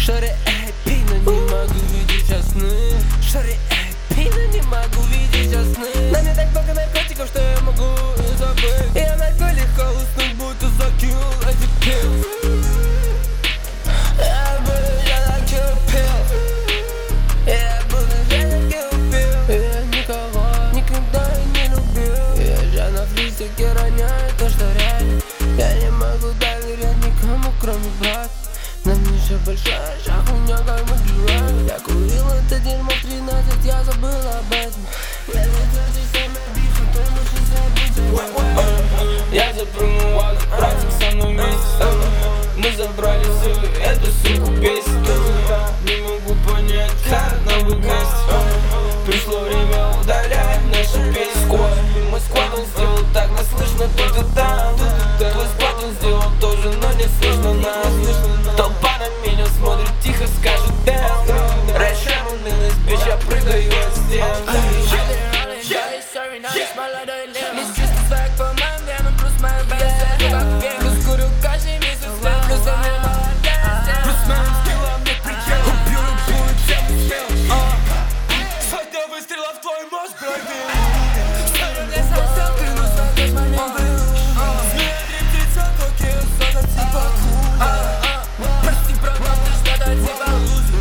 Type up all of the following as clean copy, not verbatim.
Шори, эй, пина, не могу видеть сейчас сны. Шори, эй, пина, не могу видеть сейчас сны. На мне так много наркотиков, что я могу и забыть. Я могу легко уснуть, будто закинул эти пилс. Я буду жена кипил. Я буду жена кипил. Я никого никогда не любил. Я же на фристике роняю то, что реально. Я не могу доверять никому, кроме брата. На мне все большая шахуня, как мы джурак. Я курил это дерьмо в 13, я забыл об этом. Я не самый биф, то лучше забыть. Я запрыгнул в ад, братик со мной вместе. Мы забрали всю эту суку бесит. Не могу понять, как нам вместе. Пришло время удалять нашу песню. Мой сквад он сделал так, нас слышно тут и там. Твой сквад он сделал тоже, но не слышно нас. Толпа на меня смотрит, тихо скажет down. Раньше унылась, бич, я прыгаю от стен. Не чувствую свайк по моим венам, плюс мои бесы. Как вегас, курю каждый месяц, плюс он мне молодец. Плюс моим скиллом нет предела, убью любую тему смело. Сотня выстрелов в твой мозг, бродил. Ставлю мне совсем, клянусь, на тот момент был. Змея трептится, Токио, сода типа хуя. Прости, братан, ты что-то типа лузер.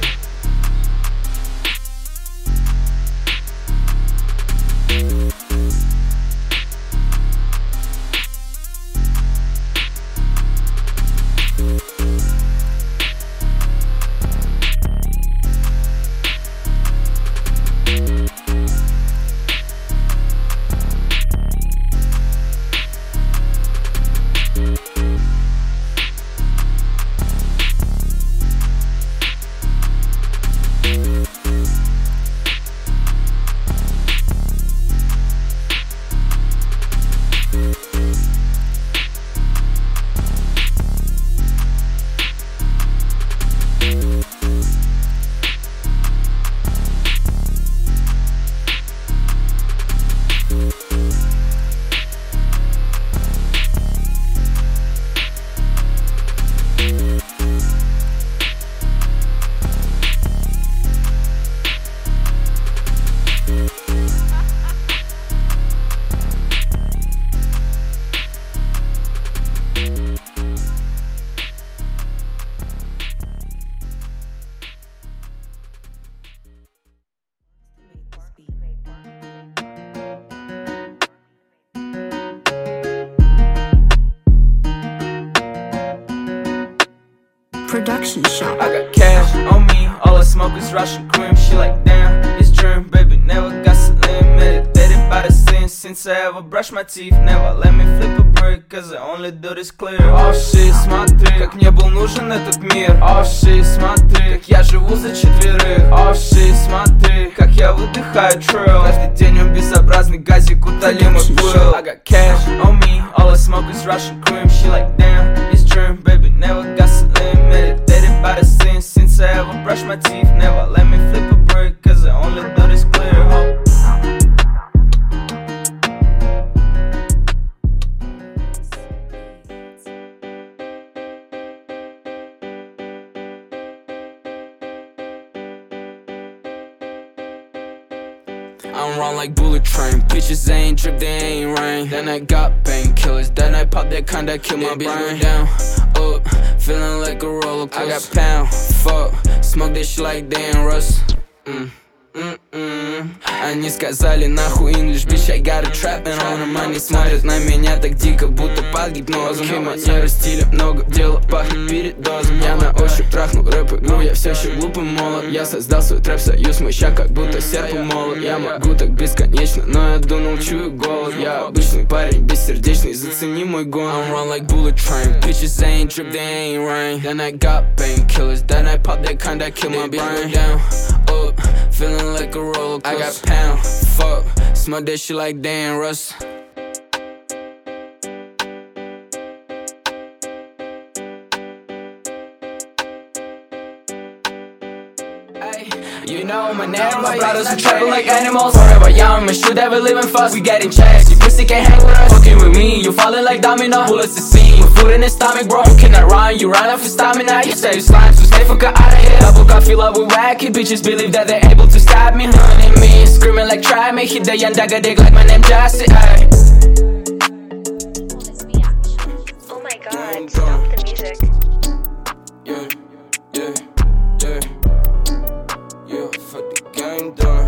Production shop. I got cash on me, all I smoke is Russian cream. She like, damn, it's dream, baby, never got slim. Meditated by the sin since I ever brushed my teeth. Never let me flip a brick, cause I only do this clear. Oh shit, смотри, как мне был нужен этот мир. Oh shit, смотри, как я живу за четверых. Oh shit, смотри, как я выдыхаю trail. Каждый день он безобразный, газик утоли мой пыл. I got cash on me, all I smoke is Russian cream. She like, damn, it's dream, baby, never got slim. Meditated by the sin since I ever brushed my teeth. Never let me flip a brick, cause I only do this clear. I'm run like bullet train. Bitches they ain't drip, they ain't rain. Then I got painkillers. Then I pop that kind that kill my brain. Down, up, feeling like a roller coaster. I got pound, fuck, smoke that shit like they ain't rust. Они сказали нахуй English, bitch, I got a trap and on them. Они смотрят на меня так дико, будто под гипнозом. Манеры, стиля много, дело пахнет передозом. Я на ощупь трахнул рэп-игру, я все еще глупый молод. Я создал свой трэп-союз, мой ща как будто серп и молот. Я могу так бесконечно, но я дунул, чую голод. Я обычный парень, бессердечный, зацени мой гон. I'm run like bullet train, bitches they ain't drip, they ain't rain. Then I got painkillers, then I pop that kind that kill my brain. Down, up, feeling like a roller coaster. I got pound, fuck, smoke that shit like they ain't rust. You know my name, my brothers are trapping like animals. Forever young, my shoe that we living fast. We getting checks, you pussy can't hang with us. Fucking with me, you falling like domino. Bullets to see, food in his stomach, bro. You cannot run, you run out for stamina. You say you slime, so stay fuck out of here. Double coffee love with wacky bitches, believe that they're able to stop me. Hunting me, screaming like try me. Hit the young dagger dick like my name Jassy, ayy. Oh my god, stop the music. Yeah, yeah, yeah, yeah, fuck the game done.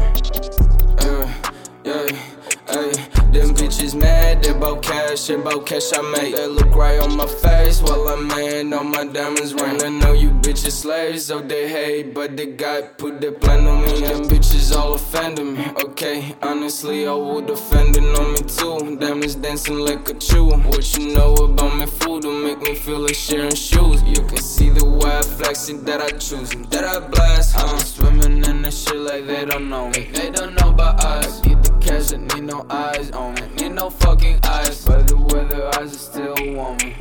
Yeah, them bitches mad, they bout cash I make. They look right on my face while I'm mad on my diamonds ring. I know you bitches slaves, so they hate, but they got put their plan on me. Them bitches all offended me, okay. Honestly, I would offend it on me too. Diamonds dancing like a chew. What you know about me food will make me feel like sharing shoes. You can see the way I flex it, that I choose and that I blast. I'm swimming in the shit like they don't know me. They don't know about us. I get the cash, I need no eyes on me. Need no fucking eyes, but the weather eyes are still want me.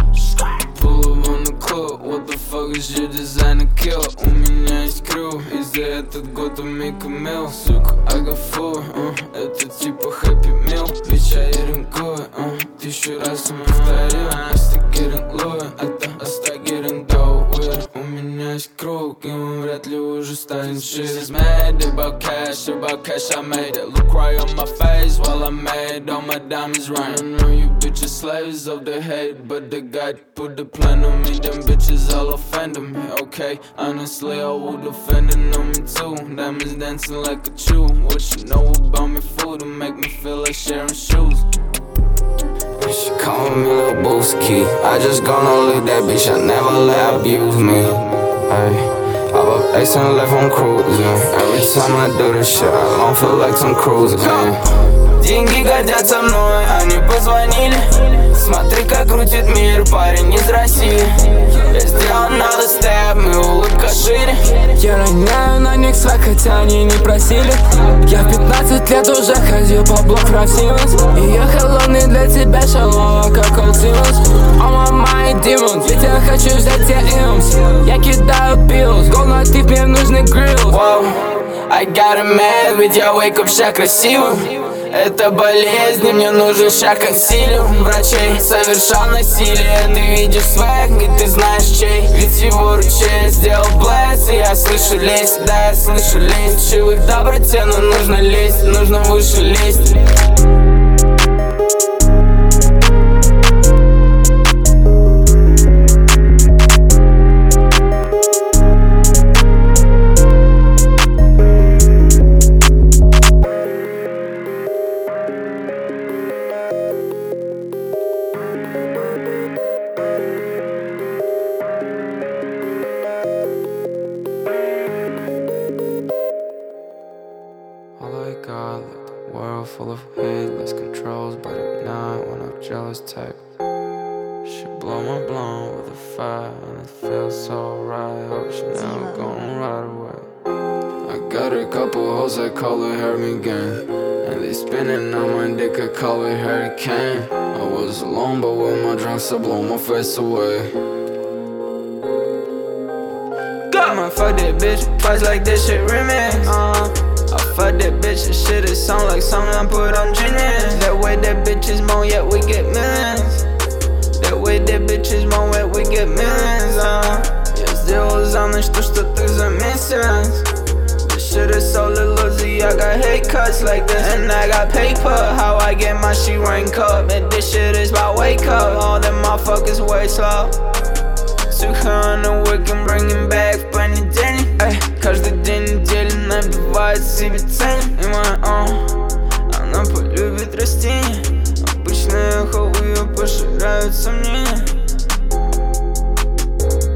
Pull up on the court, what the fuck is your designer kill? У меня есть crew, из-за этого года make a meal. Сука, I got food, это типа happy meal. Bitch, I eating good, 1000 раз я повторил. I start getting lower, I start getting dough with it. У меня есть круг, и он вряд ли уже станет shit. She's mad about cash I made it. Look right on my face while I'm mad, all my diamonds running. I know you bitches slaves of the hate, but the guy put the plan on me. Them bitches all offended me, okay. Honestly, I would offend it on me too. Diamonds dancing like a chew. What you know about me food will make me feel like sharing shoes. She call me Lil Booski. I just gonna leave that bitch, I never let her abuse me. Ay. I up X and left on cruising. Every time I do this shit, I don't feel like I'm cruising. Деньги годятся мной, они позвонили. Смотри, как крутит мир парень из России. Я сделал надо степ, и улыбка шире. Я роняю на них свак, хотя они не просили. Я в 15 лет уже ходил по блок Рафсимонс. И я холодный для тебя, шалова, как Олд Симмонс. On my mind demons, ведь я хочу взять тебе имс. Я кидаю pills, гол натив, мне нужны грилл. I got a man, ведь я wake up вся красивым. Это болезнь, мне нужен шаг консилиум врачей. Совершал насилие, ты видишь свэг, и ты знаешь чей. Ведь его ручей сделал блэс, и я слышу лезть. Да, я слышу лезть, живу в доброте, но нужно лезть, нужно выше лезть. God, like the world full of hate, less controls, but at night when I'm jealous type. Should blow my blown with a fire, and it feels so right. Hope she never gonna ride away. I got a couple hoes that call it Harry gang, and they spinning on my dick, I call it hurricane. I was alone, but with my drunks, I blow my face away. I'ma fuck that bitch, twice like this shit remix. I fuck that bitch, this shit is sound like something I put on genius. That way that bitch is more, yet we get millions. That way that bitch is more, yet we get millions. Я сделал за ночь то, что ты за месяц. This shit is so little Uzi, I got hate cuts like this, and I got paper. How I get my shit rank up, and this shit is about wake up. All them motherfuckers way slow. Took her on the wick and bring him